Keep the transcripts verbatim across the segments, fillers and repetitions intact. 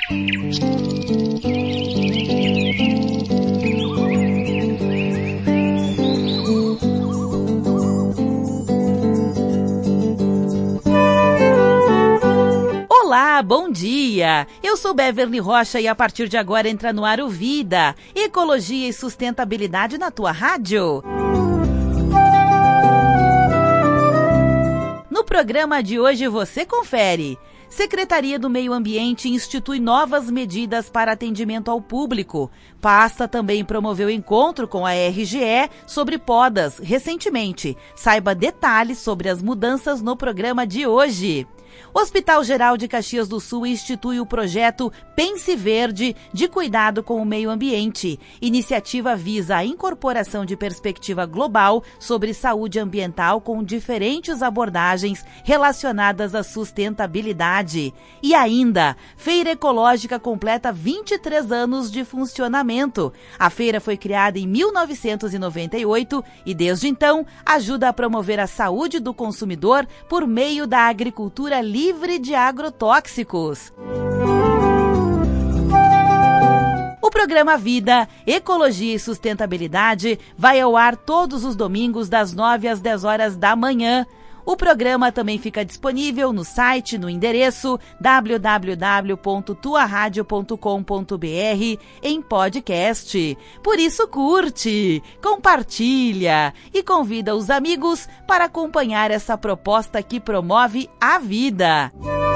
Olá, bom dia! Eu sou Beverly Rocha e a partir de agora entra no ar o Vida, Ecologia e Sustentabilidade na tua rádio. No programa de hoje você confere. Secretaria do Meio Ambiente institui novas medidas para atendimento ao público. Pasta também promoveu encontro com a R G E sobre podas recentemente. Saiba detalhes sobre as mudanças no programa de hoje. O Hospital Geral de Caxias do Sul institui o projeto Pense Verde de cuidado com o meio ambiente. Iniciativa visa a incorporação de perspectiva global sobre saúde ambiental com diferentes abordagens relacionadas à sustentabilidade. E ainda, Feira Ecológica completa vinte e três anos de funcionamento. A feira foi criada em mil novecentos e noventa e oito e desde então ajuda a promover a saúde do consumidor por meio da agricultura livre de agrotóxicos. O programa Vida, Ecologia e Sustentabilidade vai ao ar todos os domingos das nove às dez horas da manhã. O programa também fica disponível no site no endereço w w w ponto tua rádio ponto com ponto b r em podcast. Por isso curte, compartilha e convida os amigos para acompanhar essa proposta que promove a vida.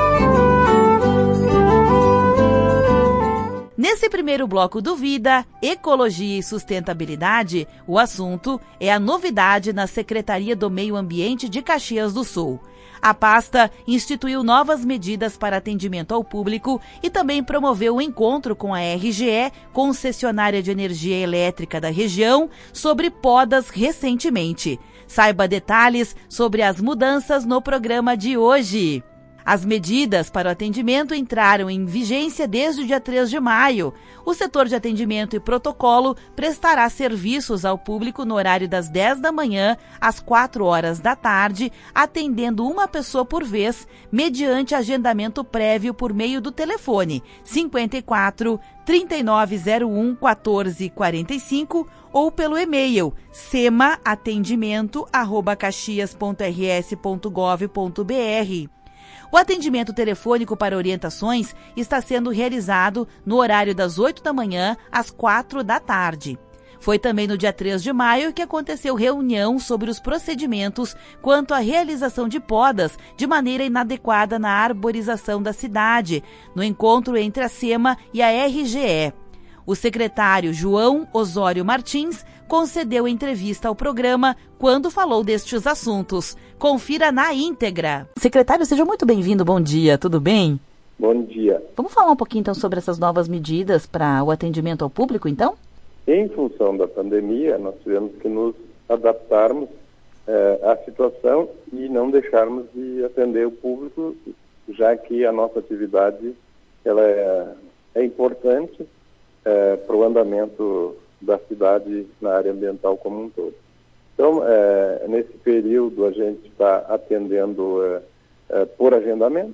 Nesse primeiro bloco do Vida, Ecologia e Sustentabilidade, o assunto é a novidade na Secretaria do Meio Ambiente de Caxias do Sul. A pasta instituiu novas medidas para atendimento ao público e também promoveu um encontro com a R G E, concessionária de energia elétrica da região, sobre podas recentemente. Saiba detalhes sobre as mudanças no programa de hoje. As medidas para o atendimento entraram em vigência desde o dia três de maio. O setor de atendimento e protocolo prestará serviços ao público no horário das dez da manhã às quatro horas da tarde, atendendo uma pessoa por vez, mediante agendamento prévio por meio do telefone cinquenta e quatro, trinta e nove zero um, quatorze quarenta e cinco ou pelo e-mail sema atendimento arroba caxias ponto r s ponto gov ponto b r. O atendimento telefônico para orientações está sendo realizado no horário das oito da manhã às quatro da tarde. Foi também no dia três de maio que aconteceu reunião sobre os procedimentos quanto à realização de podas de maneira inadequada na arborização da cidade, no encontro entre a SEMA e a R G E. O secretário João Osório Martins concedeu entrevista ao programa quando falou destes assuntos. Confira na íntegra. Secretário, seja muito bem-vindo. Bom dia, tudo bem? Bom dia. Vamos falar um pouquinho então sobre essas novas medidas para o atendimento ao público, então? Em função da pandemia, nós tivemos que nos adaptarmos eh, à situação e não deixarmos de atender o público, já que a nossa atividade ela é, é importante eh, para o andamento da cidade na área ambiental como um todo. Então, é, nesse período, a gente está atendendo é, é, por agendamento,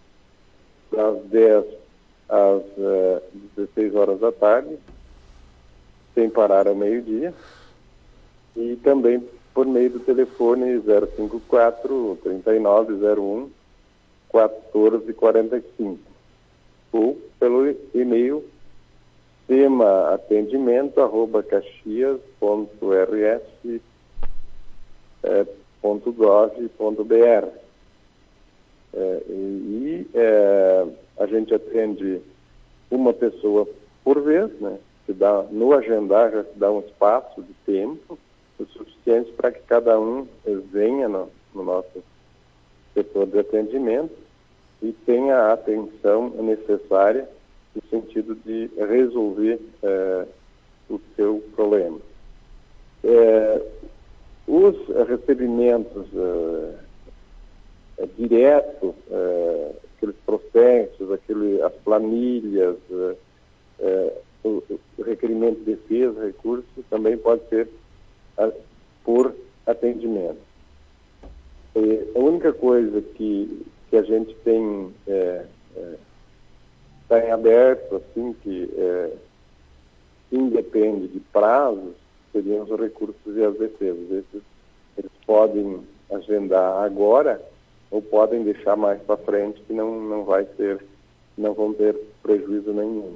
das dez às é, dezesseis horas da tarde, sem parar ao meio-dia, e também por meio do telefone zero cinco quatro, trinta e nove zero um, quatorze quarenta e cinco, ou pelo e-mail sema atendimento arroba caxias ponto r s ponto gov ponto b r. É, e é, a gente atende uma pessoa por vez, né? Se dá, no agendar já se dá um espaço de tempo o suficiente para que cada um venha no, no nosso setor de atendimento e tenha a atenção necessária no sentido de resolver é, o seu problema. É, os recebimentos é, é, diretos, é, aqueles processos, aquele, as planilhas, é, é, o, o requerimento de defesa, recursos, também pode ser a, por atendimento. É, a única coisa que, que a gente tem é, é, está em aberto, assim, que é, independe de prazos, seriam os recursos e as defesas. Esses, eles podem agendar agora ou podem deixar mais para frente, que não, não vai ter, não vão ter prejuízo nenhum.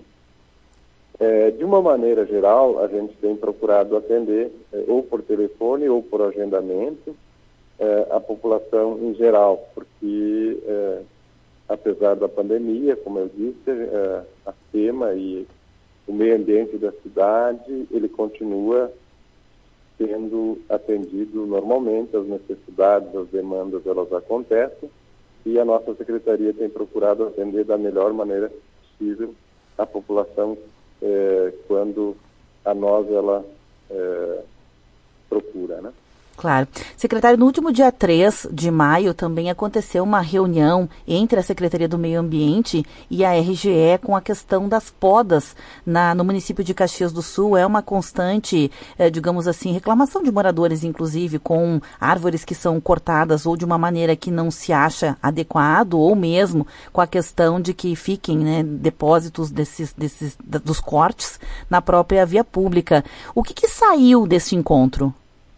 É, de uma maneira geral, a gente tem procurado atender é, ou por telefone ou por agendamento é, a população em geral, porque é, apesar da pandemia, como eu disse, é, a SEMA e o meio ambiente da cidade, ele continua sendo atendido normalmente, as necessidades, as demandas, elas acontecem, e a nossa secretaria tem procurado atender da melhor maneira possível a população é, quando a nós ela é, procura, né? Claro. Secretário, no último dia três de maio também aconteceu uma reunião entre a Secretaria do Meio Ambiente e a R G E com a questão das podas na, no município de Caxias do Sul. É uma constante, eh, digamos assim, reclamação de moradores, inclusive, com árvores que são cortadas ou de uma maneira que não se acha adequado, ou mesmo com a questão de que fiquem, né, depósitos desses, desses, dos cortes na própria via pública. O que, que saiu desse encontro?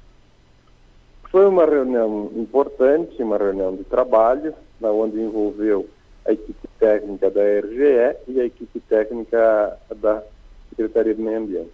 Foi uma reunião importante, uma reunião de trabalho, na onde envolveu a equipe técnica da R G E e a equipe técnica da Secretaria do Meio Ambiente.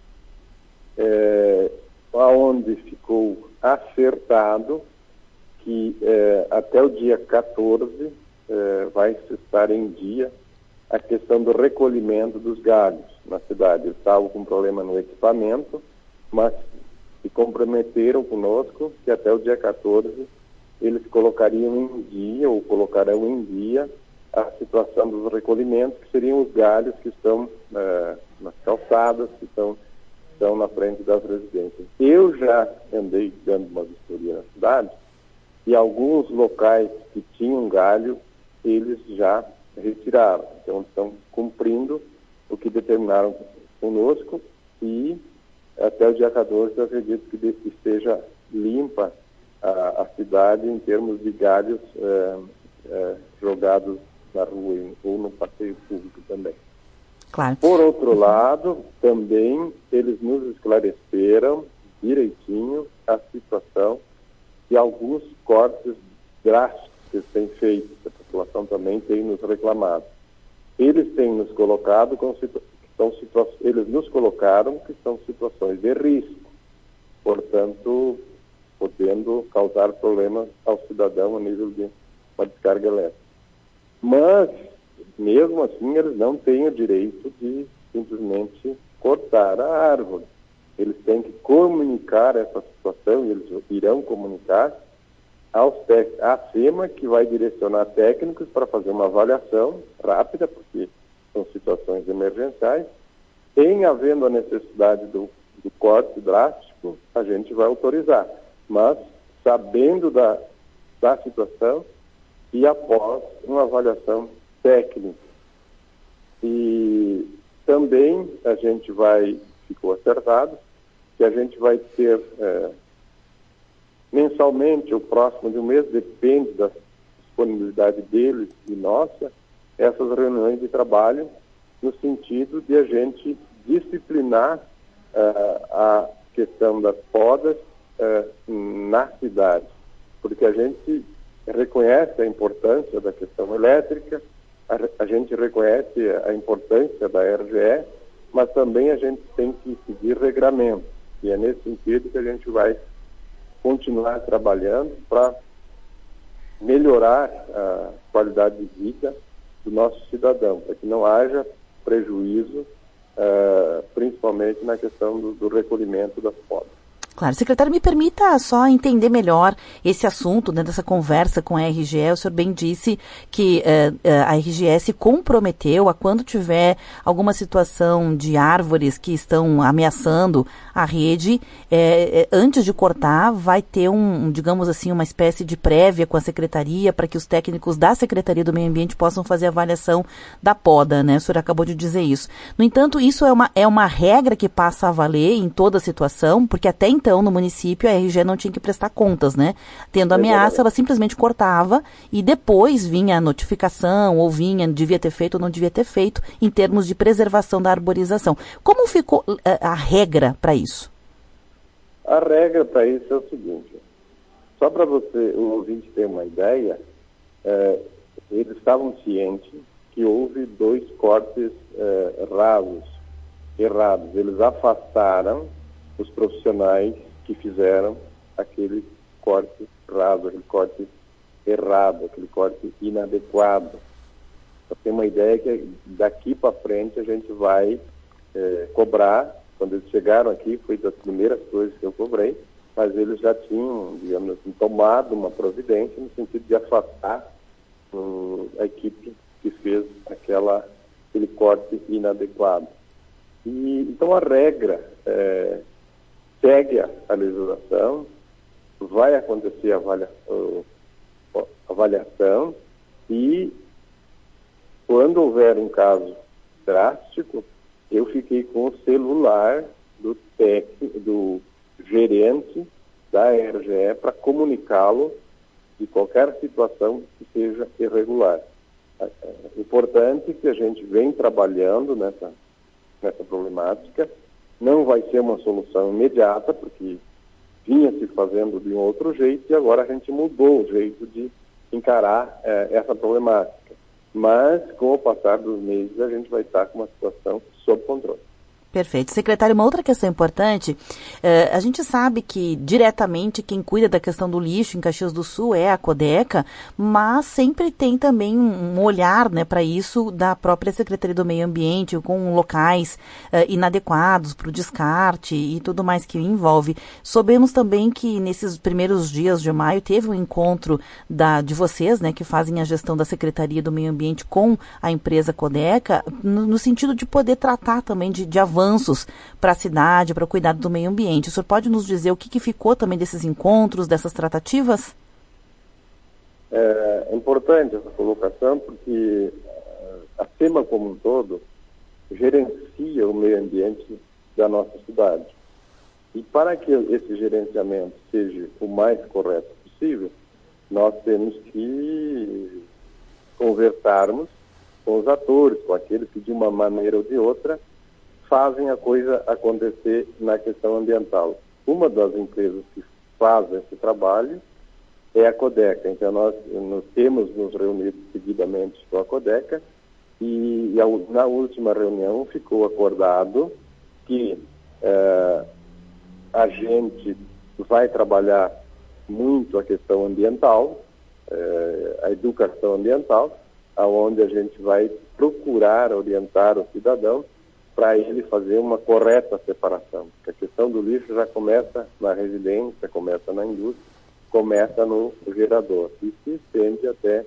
É, onde ficou acertado que é, até o dia quatorze é, vai estar em dia a questão do recolhimento dos galhos na cidade. Eles estavam com problema no equipamento, mas se comprometeram conosco que até o dia quatorze eles colocariam em dia, ou colocarão em dia, a situação dos recolhimentos, que seriam os galhos que estão uh, nas calçadas, que estão, estão na frente das residências. Eu já andei dando uma vistoria na cidade, e alguns locais que tinham galho, eles já retiraram. Então, estão cumprindo o que determinaram conosco, e até o dia quatorze, eu acredito que esteja limpa a, a cidade em termos de galhos é, é, jogados na rua ou no passeio público também. Claro. Por outro lado, também eles nos esclareceram direitinho a situação de alguns cortes drásticos que eles têm feito, que a população também tem nos reclamado. Eles têm nos colocado com situações São situações, eles nos colocaram que são situações de risco, portanto, podendo causar problemas ao cidadão a nível de uma descarga elétrica. Mas, mesmo assim, eles não têm o direito de simplesmente cortar a árvore. Eles têm que comunicar essa situação, e eles irão comunicar aos tec- à SEMA, que vai direcionar técnicos para fazer uma avaliação rápida, porque são situações emergenciais. Em havendo a necessidade do, do corte drástico, a gente vai autorizar, mas sabendo da, da situação e após uma avaliação técnica. E também a gente vai, ficou acertado, que a gente vai ter é, mensalmente, ou próximo de um mês, depende da disponibilidade deles e nossa, essas reuniões de trabalho, no sentido de a gente disciplinar uh, a questão das podas uh, na cidade, porque a gente reconhece a importância da questão elétrica, a, a gente reconhece a importância da R G E, mas também a gente tem que seguir regramento, e é nesse sentido que a gente vai continuar trabalhando para melhorar a qualidade de vida do nosso cidadão, para que não haja prejuízo, uh, principalmente na questão do, do recolhimento das podas. Claro. Secretário, me permita só entender melhor esse assunto, né, dessa conversa com a R G E. O senhor bem disse que uh, a R G E se comprometeu a, quando tiver alguma situação de árvores que estão ameaçando a rede, eh, antes de cortar, vai ter um, digamos assim, uma espécie de prévia com a Secretaria para que os técnicos da Secretaria do Meio Ambiente possam fazer a avaliação da poda, né? O senhor acabou de dizer isso. No entanto, isso é uma, é uma regra que passa a valer em toda a situação, porque até então então, no município, a R G não tinha que prestar contas, né? Tendo ameaça, ela simplesmente cortava e depois vinha a notificação, ou vinha, devia ter feito ou não devia ter feito, em termos de preservação da arborização. Como ficou a, a regra para isso? A regra para isso é o seguinte, só para você, o ouvinte ter uma ideia, é, eles estavam cientes que houve dois cortes é, rasos, errados. Eles afastaram os profissionais que fizeram aquele corte raso, aquele corte errado, aquele corte inadequado. Para ter uma ideia que daqui para frente a gente vai é, cobrar. Quando eles chegaram aqui, foi das primeiras coisas que eu cobrei, mas eles já tinham, digamos assim, tomado uma providência no sentido de afastar uh, a equipe que fez aquela, aquele corte inadequado. E, então a regra é, segue a, a legislação, vai acontecer a avalia, uh, avaliação e quando houver um caso drástico, eu fiquei com o celular do técnico, do gerente da R G E para comunicá-lo de qualquer situação que seja irregular. É importante que a gente vem trabalhando nessa, nessa problemática. Não vai ser uma solução imediata, porque vinha se fazendo de um outro jeito e agora a gente mudou o jeito de encarar é, essa problemática. Mas, com o passar dos meses, a gente vai estar com uma situação sob controle. Perfeito. Secretário, uma outra questão importante, eh, a gente sabe que diretamente quem cuida da questão do lixo em Caxias do Sul é a Codeca, mas sempre tem também um olhar, né, para isso da própria Secretaria do Meio Ambiente, com locais eh, inadequados para o descarte e tudo mais que envolve. Soubemos também que nesses primeiros dias de maio teve um encontro da, de vocês, né, que fazem a gestão da Secretaria do Meio Ambiente com a empresa Codeca, no, no sentido de poder tratar também de, de avanços para a cidade, para o cuidado do meio ambiente. O senhor pode nos dizer o que, que ficou também desses encontros, dessas tratativas? É importante essa colocação porque a SEMA como um todo gerencia o meio ambiente da nossa cidade. E para que esse gerenciamento seja o mais correto possível, nós temos que conversarmos com os atores, com aqueles que de uma maneira ou de outra fazem a coisa acontecer na questão ambiental. Uma das empresas que faz esse trabalho é a Codeca. Então, nós, nós temos nos reunido seguidamente com a Codeca e, e a, na última reunião ficou acordado que eh, a gente vai trabalhar muito a questão ambiental, eh, a educação ambiental, aonde a gente vai procurar orientar o cidadão para ele fazer uma correta separação. Porque a questão do lixo já começa na residência, começa na indústria, começa no gerador e se estende até,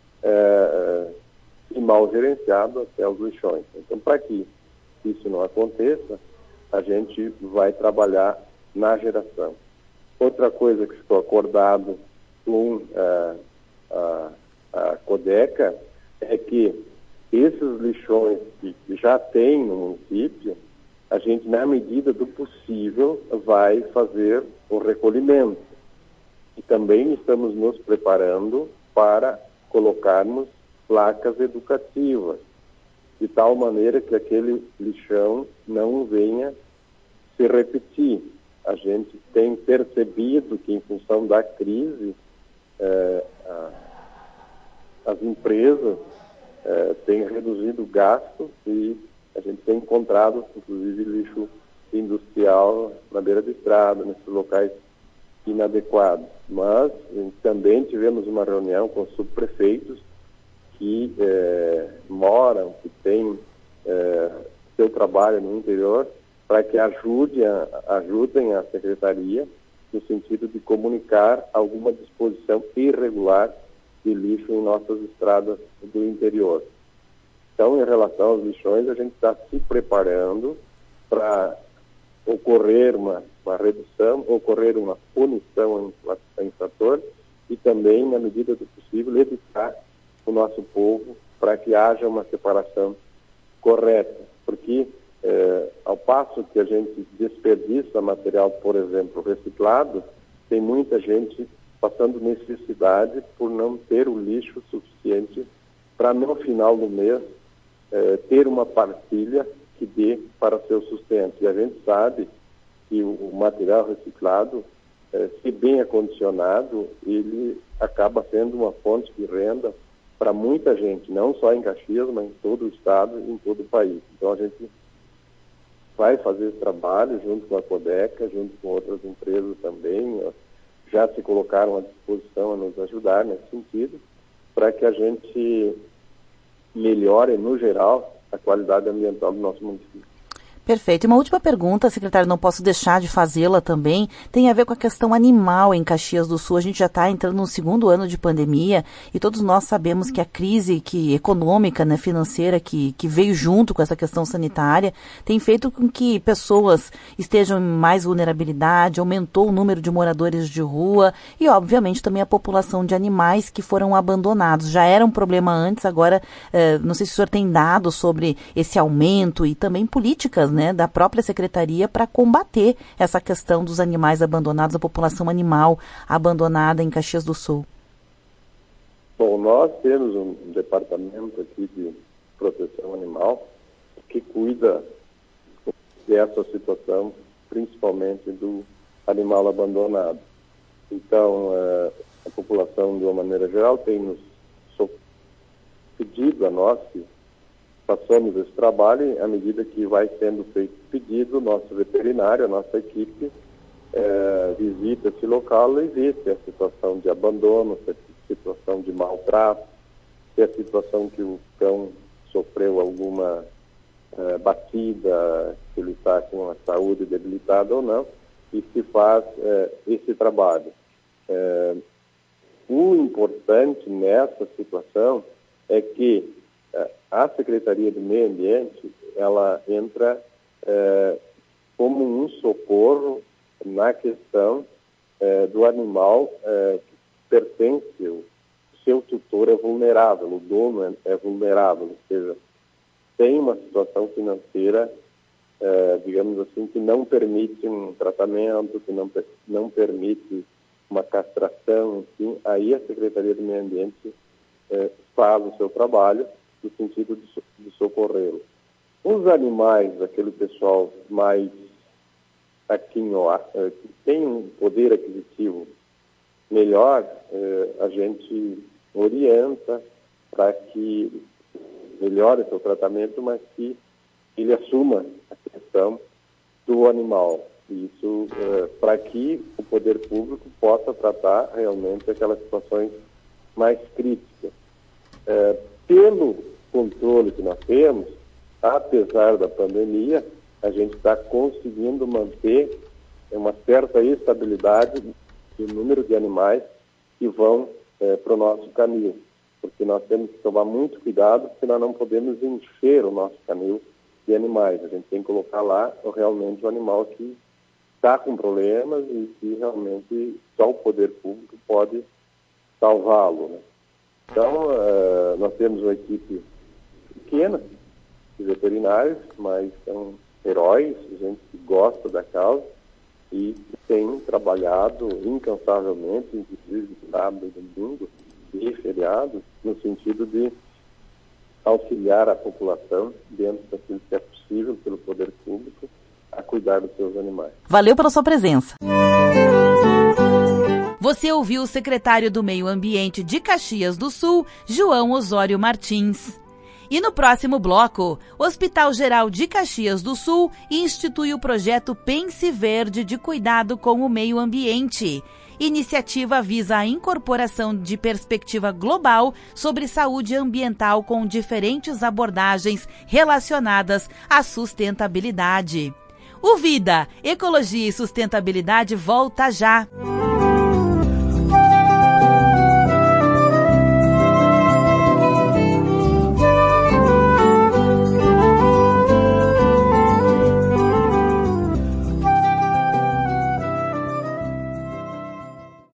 é, e mal gerenciado, até os lixões. Então, para que isso não aconteça, a gente vai trabalhar na geração. Outra coisa que ficou acordado com é, a, a Codeca é que esses lixões que já tem no município, a gente, na medida do possível, vai fazer o recolhimento. E também estamos nos preparando para colocarmos placas educativas, de tal maneira que aquele lixão não venha se repetir. A gente tem percebido que, em função da crise, eh, a, as empresas Uh, tem reduzido o gasto e a gente tem encontrado, inclusive, lixo industrial na beira de estrada, nesses locais inadequados. Mas também tivemos uma reunião com subprefeitos que eh, moram, que têm eh, seu trabalho no interior, para que ajude a, ajudem a Secretaria no sentido de comunicar alguma disposição irregular de lixo em nossas estradas do interior. Então, em relação aos lixões, a gente está se preparando para ocorrer uma, uma redução, ocorrer uma punição em infrator e também, na medida do possível, educar o nosso povo para que haja uma separação correta. Porque É, ao passo que a gente desperdiça material, por exemplo, reciclado, tem muita gente passando necessidade por não ter o lixo suficiente para, no final do mês, é, ter uma partilha que dê para seu sustento. E a gente sabe que o, o material reciclado, é, se bem acondicionado, ele acaba sendo uma fonte de renda para muita gente, não só em Caxias, mas em todo o estado e em todo o país. Então a gente vai fazer esse trabalho junto com a Codeca, junto com outras empresas também, já se colocaram à disposição a nos ajudar nesse sentido, para que a gente melhore, no geral, a qualidade ambiental do nosso município. Perfeito. E uma última pergunta, secretário, não posso deixar de fazê-la também, tem a ver com a questão animal em Caxias do Sul. A gente já está entrando no segundo ano de pandemia e todos nós sabemos que a crise que, econômica, né, financeira que, que veio junto com essa questão sanitária tem feito com que pessoas estejam em mais vulnerabilidade, aumentou o número de moradores de rua e, obviamente, também a população de animais que foram abandonados. Já era um problema antes, agora, eh, não sei se o senhor tem dados sobre esse aumento e também políticas, né, da própria secretaria para combater essa questão dos animais abandonados, a população animal abandonada em Caxias do Sul. Bom, nós temos um departamento aqui de proteção animal que cuida dessa situação, principalmente do animal abandonado. Então, a população, de uma maneira geral, tem nos pedido a nós que passamos esse trabalho. À medida que vai sendo feito pedido, nosso veterinário, a nossa equipe, é, visita esse local e vê se a situação de abandono, se a situação de maltrato, se a situação que o cão sofreu alguma é, batida, se ele está com a saúde debilitada ou não, e se faz é, esse trabalho. É, o importante nessa situação é que a Secretaria do Meio Ambiente, ela entra é, como um socorro na questão é, do animal é, que pertence, o seu tutor é vulnerável, o dono é, é vulnerável, ou seja, tem uma situação financeira, é, digamos assim, que não permite um tratamento, que não, não permite uma castração, enfim, aí a Secretaria do Meio Ambiente é, faz o seu trabalho no sentido de, de socorrê-lo. Os animais, aquele pessoal mais aquinhoá, que tem um poder aquisitivo melhor, eh, a gente orienta para que melhore seu tratamento, mas que ele assuma a questão do animal. Isso eh, para que o poder público possa tratar realmente aquelas situações mais críticas. Eh, pelo controle que nós temos, apesar da pandemia, a gente está conseguindo manter uma certa estabilidade do número de animais que vão é, para o nosso canil, porque nós temos que tomar muito cuidado, porque nós não podemos encher o nosso canil de animais. A gente tem que colocar lá realmente o animal que está com problemas e que realmente só o poder público pode salvá-lo, né? Então, uh, nós temos uma equipe pequena de veterinários, mas são heróis, gente que gosta da causa e que tem trabalhado incansavelmente, inclusive sábado e domingo e feriados, no sentido de auxiliar a população dentro daquilo que é possível pelo poder público a cuidar dos seus animais. Valeu pela sua presença. Você ouviu o secretário do Meio Ambiente de Caxias do Sul, João Osório Martins. E no próximo bloco, o Hospital Geral de Caxias do Sul institui o projeto Pense Verde de cuidado com o meio ambiente. Iniciativa visa a incorporação de perspectiva global sobre saúde ambiental com diferentes abordagens relacionadas à sustentabilidade. O Vida, Ecologia e Sustentabilidade volta já!